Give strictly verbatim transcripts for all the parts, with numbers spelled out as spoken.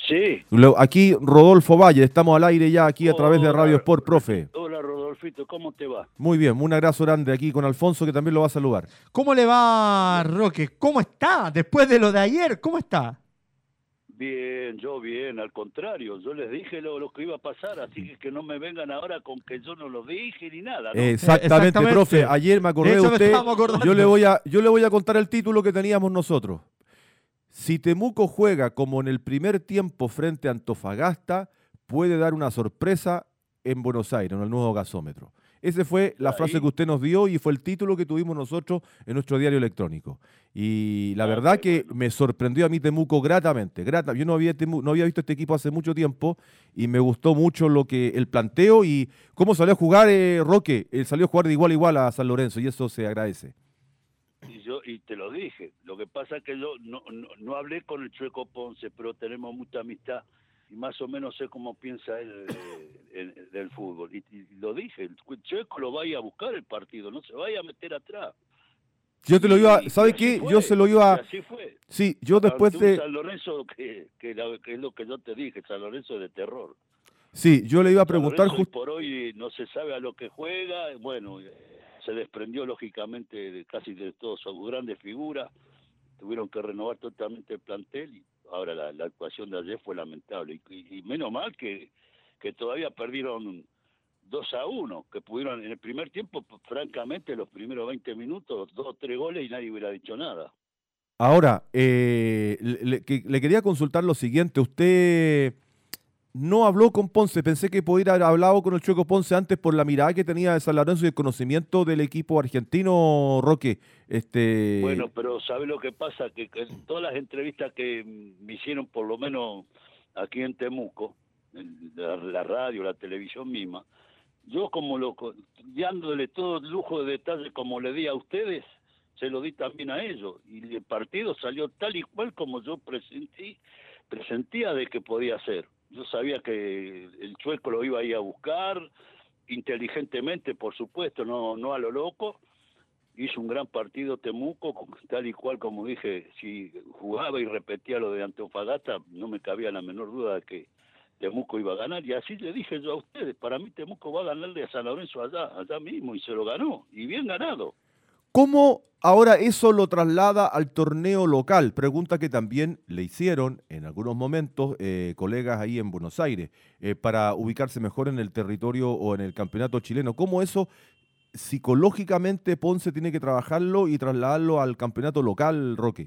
Sí. Lo- Aquí Rodolfo Valle, estamos al aire ya aquí a través de Radio Hola, Sport, profe. Hola, Rodolfito, ¿cómo te va? Muy bien, un abrazo grande aquí con Alfonso que también lo va a saludar. ¿Cómo le va, Roque? ¿Cómo está? Después de lo de ayer, ¿cómo está? Bien, yo bien, al contrario, yo les dije lo, lo que iba a pasar, así que que no me vengan ahora con que yo no lo dije ni nada, ¿no? Exactamente, Exactamente. profe. Ayer me acordé De de hecho, me usted. estábamos acordando. Yo le voy a, yo le voy a contar el título que teníamos nosotros. Si Temuco juega como en el primer tiempo frente a Antofagasta, puede dar una sorpresa en Buenos Aires, en el nuevo gasómetro. Esa fue la Ahí. frase que usted nos dio y fue el título que tuvimos nosotros en nuestro diario electrónico. Y la Ah, verdad qué que bueno. me sorprendió a mí Temuco gratamente. Grata. Yo no había, Temu- no había visto este equipo hace mucho tiempo y me gustó mucho lo que el planteo y cómo salió a jugar eh, Roque. Él salió a jugar de igual a igual a San Lorenzo y eso se agradece. Y yo y te lo dije, lo que pasa es que yo no, no, no hablé con el Chueco Ponce, pero tenemos mucha amistad y más o menos sé cómo piensa él eh, en- del fútbol. Y, y lo dije, el Chueco lo vaya a buscar el partido, no se vaya a meter atrás. Yo te lo Y- iba, y ¿sabe así qué? fue, Yo se lo iba, y así fue. sí, yo después Ante un de, San Lorenzo que, que, la- que es lo que yo te dije, San Lorenzo es de terror. sí, yo le iba a San preguntar Lorenzo hoy justo, por hoy no se sabe a lo que juega, bueno, eh, se desprendió lógicamente de casi de todas sus grandes figuras, tuvieron que renovar totalmente el plantel y ahora la, la actuación de ayer fue lamentable y, y- y menos mal que, que todavía perdieron dos a uno, que pudieron en el primer tiempo, pues, francamente, los primeros veinte minutos, dos o tres goles y nadie hubiera dicho nada. ahora, eh, le, le- que- le quería consultar lo siguiente, usted no habló con Ponce, pensé que podía haber hablado con el Chueco Ponce antes por la mirada que tenía de San Lorenzo y el conocimiento del equipo argentino, Roque. Este, Bueno, pero ¿sabe lo que pasa? Que, que en todas las entrevistas que mm, me hicieron, por lo menos aquí en Temuco, en la, la radio, la televisión misma, yo como lo, co- dándole todo el lujo de detalle como le di a ustedes, se lo di también a ellos. Y el partido salió tal y cual como yo presentí, presentía de que podía ser. Yo sabía que el Chueco lo iba a ir a buscar, inteligentemente, por supuesto, no, no a lo loco. Hizo un gran partido Temuco, con- tal y cual como dije, si jugaba y repetía lo de Antofagasta, no me cabía la menor duda de que Temuco iba a ganar, y así le dije yo a ustedes, para mí Temuco va a ganarle a San Lorenzo allá, allá mismo, y se lo ganó, y bien ganado. ¿cómo ahora eso lo traslada al torneo local? Pregunta que también le hicieron en algunos momentos eh, colegas ahí en Buenos Aires, eh, para ubicarse mejor en el territorio o en el campeonato chileno. ¿Cómo eso psicológicamente Ponce tiene que trabajarlo y trasladarlo al campeonato local, Roque?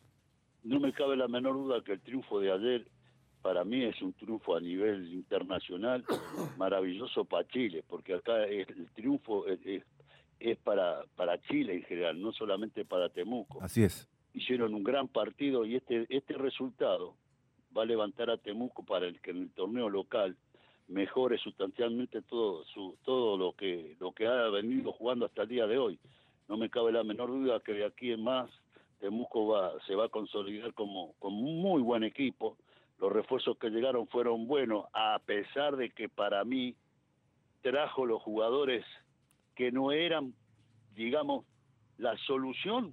No me cabe la menor duda que el triunfo de ayer, para mí es un triunfo a nivel internacional, maravilloso para Chile, porque acá es- el triunfo es, es- es para, para Chile en general, no solamente para Temuco. Así es. Hicieron un gran partido y este este resultado va a levantar a Temuco para el que en el torneo local mejore sustancialmente todo su todo lo que lo que ha venido jugando hasta el día de hoy. No me cabe la menor duda que de aquí en más Temuco va se va a consolidar como como un muy buen equipo. Los refuerzos que llegaron fueron buenos, a pesar de que para mí trajo los jugadores que no eran, digamos, la solución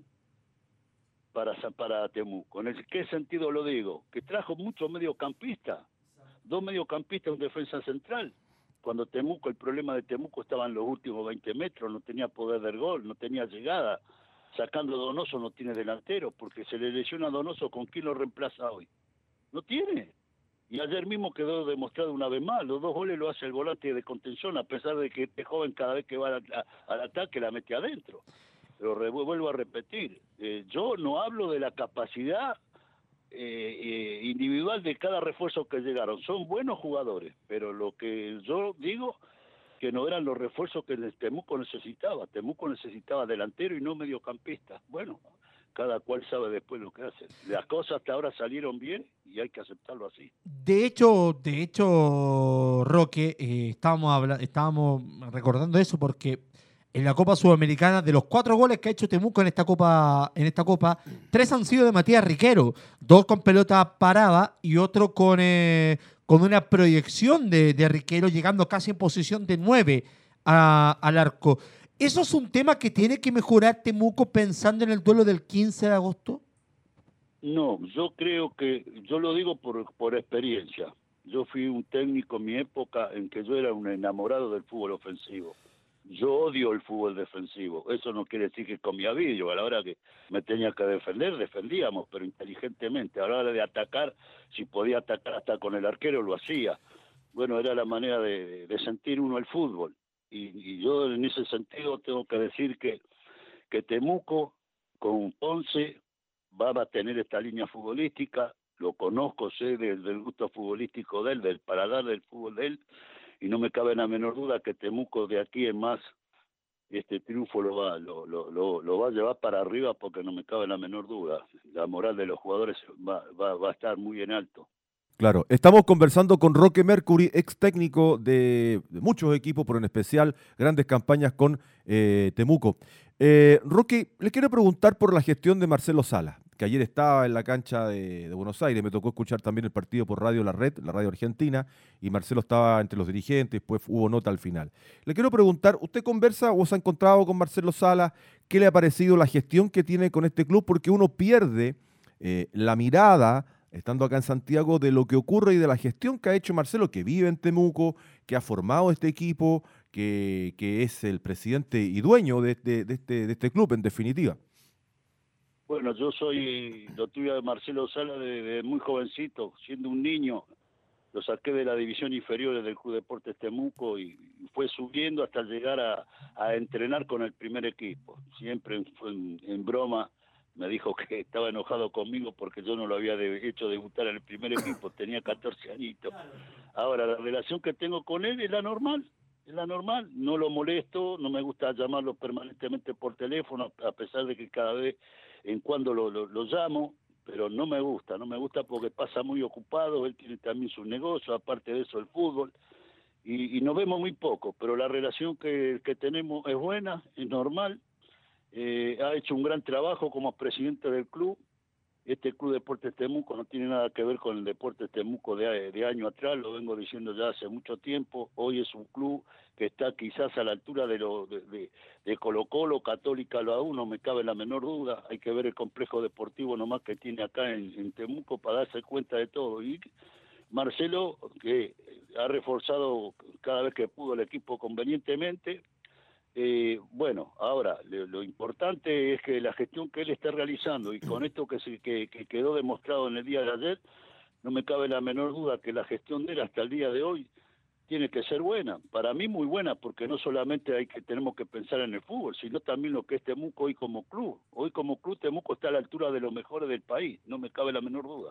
para, para Temuco. ¿En el, qué sentido lo digo? Que trajo muchos mediocampistas, dos mediocampistas y un defensa central. Cuando Temuco, el problema de Temuco estaba en los últimos veinte metros, no tenía poder del gol, no tenía llegada. Sacando a Donoso no tiene delantero, porque se le lesiona a Donoso, ¿con quién lo reemplaza hoy? No tiene. Y ayer mismo quedó demostrado una vez más, los dos goles lo hace el volante de contención, a pesar de que este joven cada vez que va al, a, al ataque la mete adentro. Pero re, vuelvo a repetir, eh, yo no hablo de la capacidad eh, eh, individual de cada refuerzo que llegaron, son buenos jugadores, pero lo que yo digo que no eran los refuerzos que Temuco necesitaba, Temuco necesitaba delantero y no mediocampista. Bueno, cada cual sabe después lo que hace. Las cosas hasta ahora salieron bien y hay que aceptarlo así. De hecho, de hecho, Roque, eh, estábamos, habla- estábamos recordando eso porque en la Copa Sudamericana, de los cuatro goles que ha hecho Temuco en esta Copa, en esta Copa, tres han sido de Matías Riquero, dos con pelota parada y otro con, eh, con una proyección de, de Riquero, llegando casi en posición de nueve a- al arco. ¿Eso es un tema que tiene que mejorar Temuco pensando en el duelo del quince de agosto? No, yo creo que, yo lo digo por, por experiencia. Yo fui un técnico en mi época en que yo era un enamorado del fútbol ofensivo. Yo odio el fútbol defensivo. Eso no quiere decir que comía vidrio. A la hora que me tenía que defender, defendíamos, pero inteligentemente. A la hora de atacar, si podía atacar hasta con el arquero, lo hacía. Bueno, era la manera de, de sentir uno el fútbol. Y, y yo en ese sentido tengo que decir que, que Temuco con Ponce va a tener esta línea futbolística. Lo conozco, sé del, del gusto futbolístico de él, del paladar del fútbol de él, y no me cabe la menor duda que Temuco de aquí en más este triunfo lo va lo, lo, lo, lo va a llevar para arriba, porque no me cabe la menor duda. La moral de los jugadores va, va, va a estar muy en alto. Claro, estamos conversando con Roque Mercury, ex técnico de, de muchos equipos, pero en especial grandes campañas con eh, Temuco. Eh, Roque, le quiero preguntar por la gestión de Marcelo Salas, que ayer estaba en la cancha de, de Buenos Aires. Me tocó escuchar también el partido por Radio La Red, la radio argentina, y Marcelo estaba entre los dirigentes, después hubo nota al final. Le quiero preguntar, ¿usted conversa o se ha encontrado con Marcelo Salas? ¿Qué le ha parecido la gestión que tiene con este club? Porque uno pierde eh, la mirada, estando acá en Santiago, de lo que ocurre y de la gestión que ha hecho Marcelo, que vive en Temuco, que ha formado este equipo, que, que es el presidente y dueño de este, de, este, de este club, en definitiva. Bueno, yo soy, lo tuve a Marcelo Salas de, de muy jovencito, siendo un niño. Lo saqué de la división inferior del Club Deportes Temuco y fue subiendo hasta llegar a, a entrenar con el primer equipo. Siempre en, en broma me dijo que estaba enojado conmigo porque yo no lo había de, hecho debutar en el primer equipo, tenía catorce añitos. Ahora, la relación que tengo con él es la normal, es la normal, no lo molesto, no me gusta llamarlo permanentemente por teléfono, a pesar de que cada vez en cuando lo, lo, lo llamo, pero no me gusta, no me gusta porque pasa muy ocupado, él tiene también sus negocios, aparte de eso el fútbol, y, y nos vemos muy poco, pero la relación que, que tenemos es buena, es normal. Eh, ha hecho un gran trabajo como presidente del club. Este Club Deportes Temuco no tiene nada que ver con el Deportes Temuco de, de año atrás, lo vengo diciendo ya hace mucho tiempo. Hoy es un club que está quizás a la altura de, lo, de, de, de Colo Colo, Católica lo a uno, me cabe la menor duda. Hay que ver el complejo deportivo nomás que tiene acá en, en Temuco para darse cuenta de todo. Y Marcelo, que ha reforzado cada vez que pudo el equipo convenientemente. Eh, bueno, ahora, lo, lo importante es que la gestión que él está realizando, y con esto que, se, que, que quedó demostrado en el día de ayer, no me cabe la menor duda que la gestión de él hasta el día de hoy tiene que ser buena. Para mí muy buena, porque no solamente hay que tenemos que pensar en el fútbol, sino también lo que es Temuco hoy como club. Hoy como club Temuco está a la altura de los mejores del país, no me cabe la menor duda.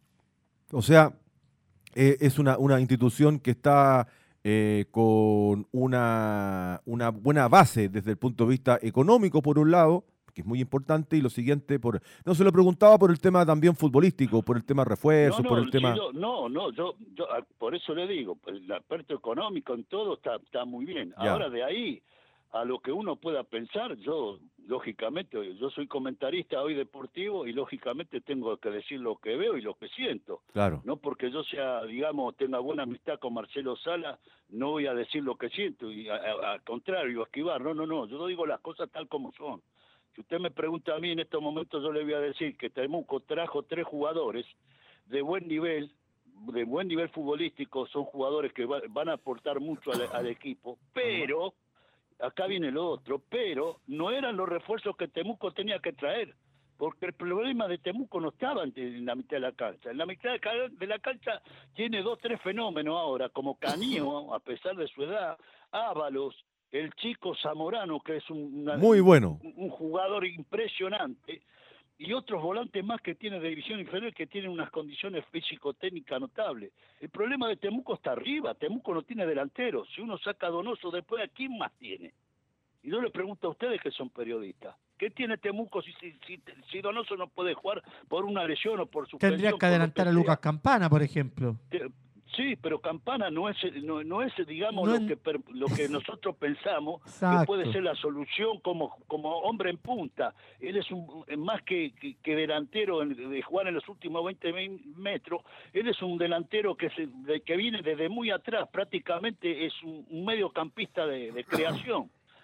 O sea, eh, es una, una institución que está eh, con una, una buena base desde el punto de vista económico, por un lado, que es muy importante, y lo siguiente, por no se lo preguntaba por el tema también futbolístico, por el tema refuerzos, No, no, por el tema... sí, yo, no, no, yo, yo por eso le digo, el aspecto económico en todo está, está muy bien. Ya. Ahora de ahí a lo que uno pueda pensar, yo, lógicamente, yo soy comentarista hoy deportivo y lógicamente tengo que decir lo que veo y lo que siento. Claro. No porque yo sea, digamos, tenga buena amistad con Marcelo Salas, no voy a decir lo que siento, y al contrario, esquivar, no, no, no, yo digo las cosas tal como son. Si usted me pregunta a mí en estos momentos, yo le voy a decir que Temuco trajo tres jugadores de buen nivel, de buen nivel futbolístico, son jugadores que va, van a aportar mucho al, al equipo, pero, acá viene lo otro, pero no eran los refuerzos que Temuco tenía que traer, porque el problema de Temuco no estaba en la mitad de la cancha. En la mitad de la cancha tiene dos, tres fenómenos ahora, como Canío, a pesar de su edad, Ábalos, el chico Zamorano, que es un, una, muy bueno. un, un jugador impresionante, y otros volantes más que tiene de división inferior que tienen unas condiciones físico-técnicas notables. El problema de Temuco está arriba, Temuco no tiene delantero. Si uno saca a Donoso después, ¿a quién más tiene? Y yo les pregunto a ustedes que son periodistas, ¿qué tiene Temuco si, si, si, si Donoso no puede jugar por una lesión o por suspensión? Tendrías que adelantar a Lucas Campana, por ejemplo. Te, Sí, pero Campana no es, no, no es digamos, no lo que per, lo que nosotros pensamos Exacto. que puede ser la solución como, como hombre en punta. Él es un, más que, que, que delantero de jugar en los últimos veinte metros, él es un delantero que, se, de, que viene desde muy atrás, prácticamente es un, un mediocampista de, de creación.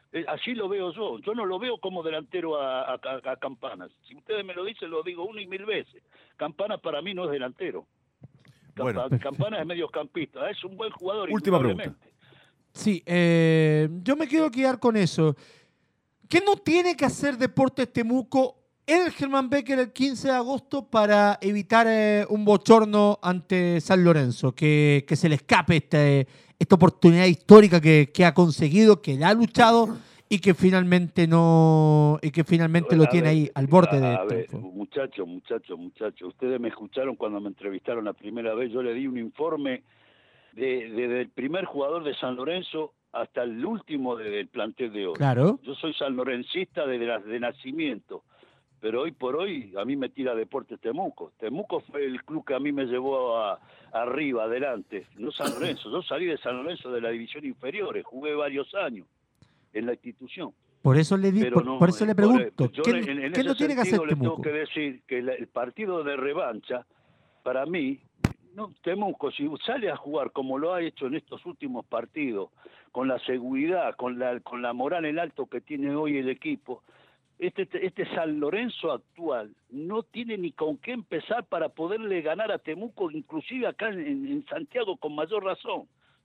Eh, Así lo veo yo. Yo no lo veo como delantero a, a, a Campana. Si ustedes me lo dicen, lo digo una y mil veces. Campana para mí no es delantero. Bueno. Campa- Campana es mediocampista. Es un buen jugador. Última pregunta. indudablemente. Sí, eh, yo me quiero quedar con eso. ¿Qué no tiene que hacer Deportes Temuco en el Germán Becker el quince de agosto para evitar eh, un bochorno ante San Lorenzo? Que, que se le escape este, esta oportunidad histórica que, que ha conseguido, que la ha luchado y que finalmente no y que finalmente lo A tiene ver, ahí al borde a- de a ver, triunfo. muchachos, muchachos, muchachos. Ustedes me escucharon cuando me entrevistaron la primera vez. Yo le di un informe de, de- del primer jugador de San Lorenzo hasta el último de- del plantel de hoy. Claro. Yo soy sanlorencista de, de, de nacimiento, pero hoy por hoy a mí me tira Deportes Temuco. Temuco fue el club que a mí me llevó a, arriba, adelante, no San Lorenzo. Yo salí de San Lorenzo de la división inferiores, jugué varios años en la institución. Por eso le di, Pero por, no, por eso le eh, por, pregunto, eh, yo ¿qué, en- en qué ese no tiene que hacer sentido le tengo Temuco? que decir que la- el partido de revancha, para mí, no, Temuco, si sale a jugar como lo ha hecho en estos últimos partidos, con la seguridad, con la, con la moral en alto que tiene hoy el equipo, este, este San Lorenzo actual no tiene ni con qué empezar para poderle ganar a Temuco, inclusive acá en, en Santiago con mayor razón.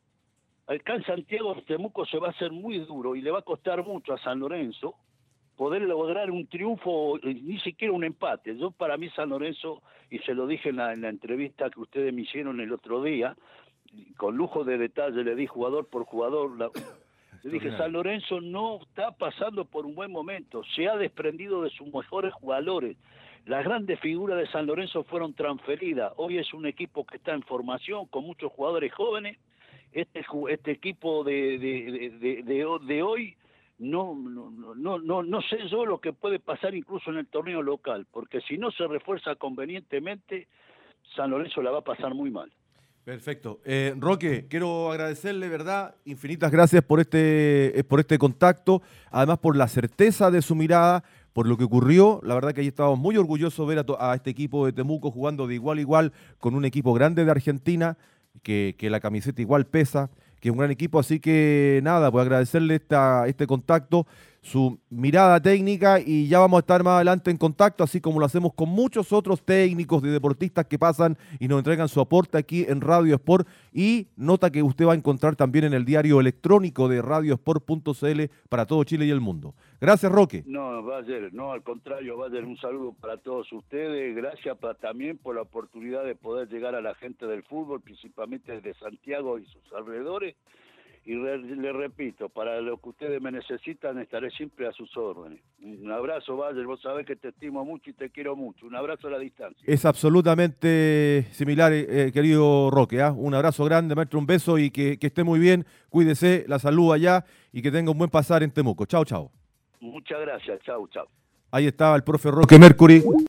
Acá en Santiago Temuco se va a hacer muy duro y le va a costar mucho a San Lorenzo poder lograr un triunfo, ni siquiera un empate. Yo para mí San Lorenzo, y se lo dije en la, en la entrevista que ustedes me hicieron el otro día, con lujo de detalle le di jugador por jugador, la, le dije, San Lorenzo no está pasando por un buen momento, se ha desprendido de sus mejores jugadores. Las grandes figuras de San Lorenzo fueron transferidas. Hoy es un equipo que está en formación, con muchos jugadores jóvenes. Este, este equipo de, de, de, de, de hoy, no, no, no, no, no sé yo lo que puede pasar incluso en el torneo local, porque si no se refuerza convenientemente, San Lorenzo la va a pasar muy mal. Perfecto. Eh, Roque, quiero agradecerle, ¿verdad? Infinitas gracias por este, por este contacto, además por la certeza de su mirada, por lo que ocurrió. La verdad que ahí estábamos muy orgullosos de ver a, a este equipo de Temuco jugando de igual a igual con un equipo grande de Argentina, que, que la camiseta igual pesa, que es un gran equipo, así que nada, pues agradecerle esta, este contacto, su mirada técnica, y ya vamos a estar más adelante en contacto, así como lo hacemos con muchos otros técnicos y deportistas que pasan y nos entregan su aporte aquí en Radio Sport. Y nota que usted va a encontrar también en el diario electrónico de radiosport punto c l para todo Chile y el mundo. Gracias, Roque. No, Bayer, no, al contrario, Bayer, un saludo para todos ustedes. Gracias para, también por la oportunidad de poder llegar a la gente del fútbol, principalmente de Santiago y sus alrededores. Y re, le repito, para lo que ustedes me necesitan, estaré siempre a sus órdenes. Un abrazo, Bayer, vos sabés que te estimo mucho y te quiero mucho. Un abrazo a la distancia. Es absolutamente similar, eh, querido Roque. ¿eh? Un abrazo grande, maestro, un beso y que, que esté muy bien. Cuídese, la salud allá y que tenga un buen pasar en Temuco. Chao, chao. Muchas gracias, chau, chau. Ahí estaba el profe Roque Mercury.